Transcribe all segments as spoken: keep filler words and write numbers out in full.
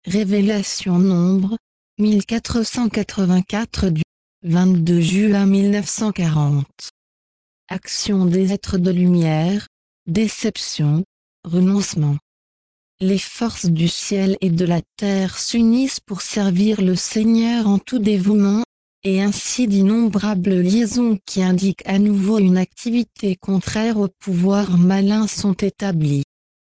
Révélation Nombre, mille quatre cent quatre-vingt-quatre du vingt-deux juin mille neuf cent quarante. Action des êtres de lumière, déception, renoncement. Les forces du ciel et de la terre s'unissent pour servir le Seigneur en tout dévouement, et ainsi d'innombrables liaisons qui indiquent à nouveau une activité contraire au pouvoir malin sont établies.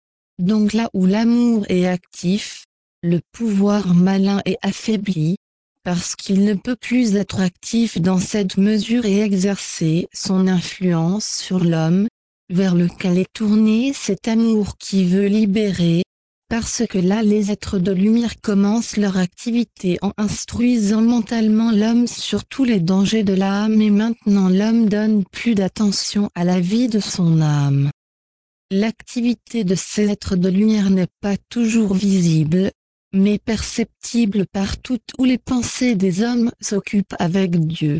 Donc là où l'amour est actif, le pouvoir malin est affaibli, parce qu'il ne peut plus être actif dans cette mesure et exercer son influence sur l'homme, vers lequel est tourné cet amour qui veut libérer, parce que là les êtres de lumière commencent leur activité en instruisant mentalement l'homme sur tous les dangers de l'âme et maintenant l'homme donne plus d'attention à la vie de son âme. L'activité de ces êtres de lumière n'est pas toujours visible, mais perceptible partout où les pensées des hommes s'occupent avec Dieu.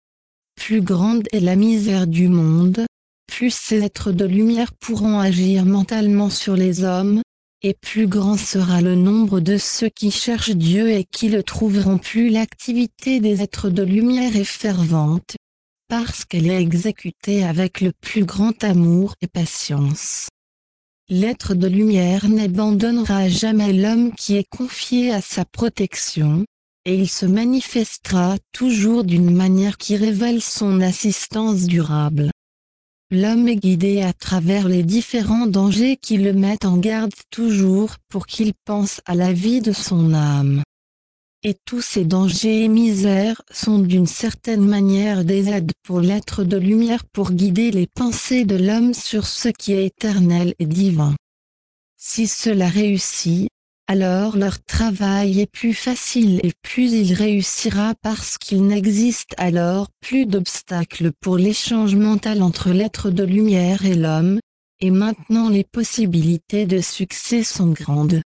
Plus grande est la misère du monde, plus ces êtres de lumière pourront agir mentalement sur les hommes, et plus grand sera le nombre de ceux qui cherchent Dieu et qui le trouveront. Plus l'activité des êtres de lumière est fervente, parce qu'elle est exécutée avec le plus grand amour et patience. L'être de lumière n'abandonnera jamais l'homme qui est confié à sa protection, et il se manifestera toujours d'une manière qui révèle son assistance durable. L'homme est guidé à travers les différents dangers qui le mettent en garde toujours pour qu'il pense à la vie de son âme. Et tous ces dangers et misères sont d'une certaine manière des aides pour l'être de lumière pour guider les pensées de l'homme sur ce qui est éternel et divin. Si cela réussit, alors leur travail est plus facile et plus il réussira parce qu'il n'existe alors plus d'obstacles pour l'échange mental entre l'être de lumière et l'homme, et maintenant les possibilités de succès sont grandes.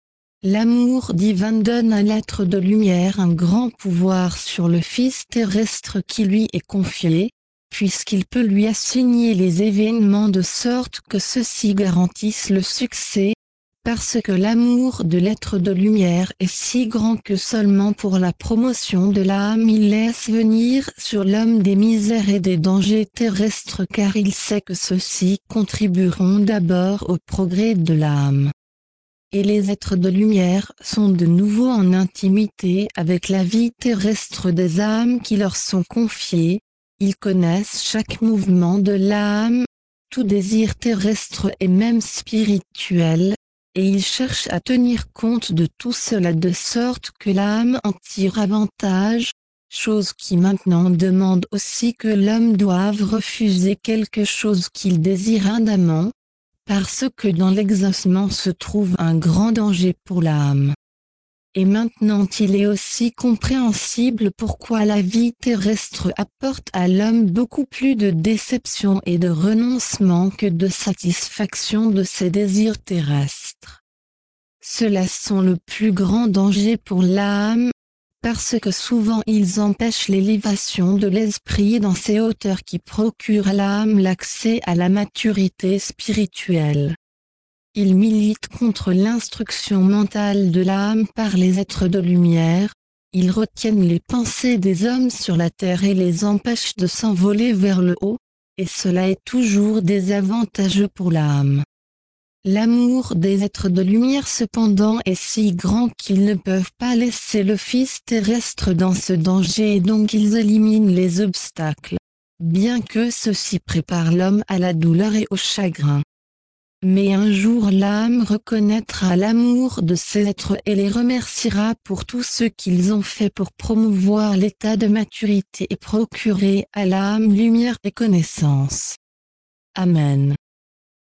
L'amour divin donne à l'être de lumière un grand pouvoir sur le Fils terrestre qui lui est confié, puisqu'il peut lui assigner les événements de sorte que ceux-ci garantissent le succès, parce que l'amour de l'être de lumière est si grand que seulement pour la promotion de l'âme il laisse venir sur l'homme des misères et des dangers terrestres car il sait que ceux-ci contribueront d'abord au progrès de l'âme. Et les êtres de lumière sont de nouveau en intimité avec la vie terrestre des âmes qui leur sont confiées, ils connaissent chaque mouvement de l'âme, tout désir terrestre et même spirituel, et ils cherchent à tenir compte de tout cela de sorte que l'âme en tire avantage, chose qui maintenant demande aussi que l'homme doive refuser quelque chose qu'il désire ardemment, parce que dans l'exaucement se trouve un grand danger pour l'âme. Et maintenant il est aussi compréhensible pourquoi la vie terrestre apporte à l'homme beaucoup plus de déception et de renoncement que de satisfaction de ses désirs terrestres. Ceux-là sont le plus grand danger pour l'âme, parce que souvent ils empêchent l'élévation de l'esprit dans ces hauteurs qui procurent à l'âme l'accès à la maturité spirituelle. Ils militent contre l'instruction mentale de l'âme par les êtres de lumière, ils retiennent les pensées des hommes sur la terre et les empêchent de s'envoler vers le haut, et cela est toujours désavantageux pour l'âme. L'amour des êtres de lumière cependant est si grand qu'ils ne peuvent pas laisser le Fils terrestre dans ce danger et donc ils éliminent les obstacles, bien que ceux-ci préparent l'homme à la douleur et au chagrin. Mais un jour l'âme reconnaîtra l'amour de ces êtres et les remerciera pour tout ce qu'ils ont fait pour promouvoir l'état de maturité et procurer à l'âme lumière et connaissance. Amen.